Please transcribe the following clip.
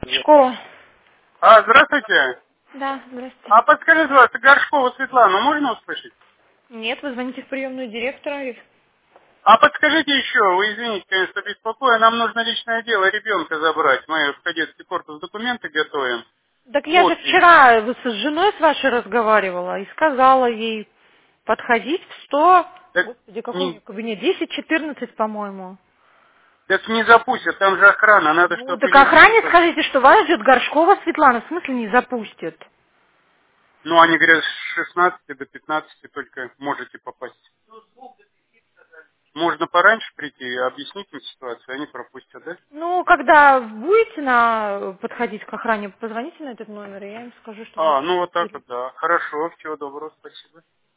Школа. Здравствуйте. Да, здравствуйте. А подскажите, пожалуйста, Горшкову Светлану можно услышать? Нет, вы звоните в приемную директора. А подскажите еще, вы извините, конечно, беспокою, нам нужно личное дело ребенка забрать. Мы в кадетский корпус документы готовим. Так я же Подпись. вчера с женой с вашей разговаривала и сказала ей подходить в 100, Так господи, какой у не, нее кабинет, 10-14, по-моему. так не запустят, там же охрана, надо, Ну, чтобы так или охране кто-то... скажите, что вас ждет Горшкова Светлана, в смысле не запустят? Ну, они говорят, с 16 до 15 только можете попасть. Можно пораньше прийти и объяснить им ситуацию, они пропустят, да? Ну, когда будете подходить к охране, позвоните на этот номер, и я им скажу, что вас Ну вот так ждут. вот, да. Хорошо, всего доброго, спасибо.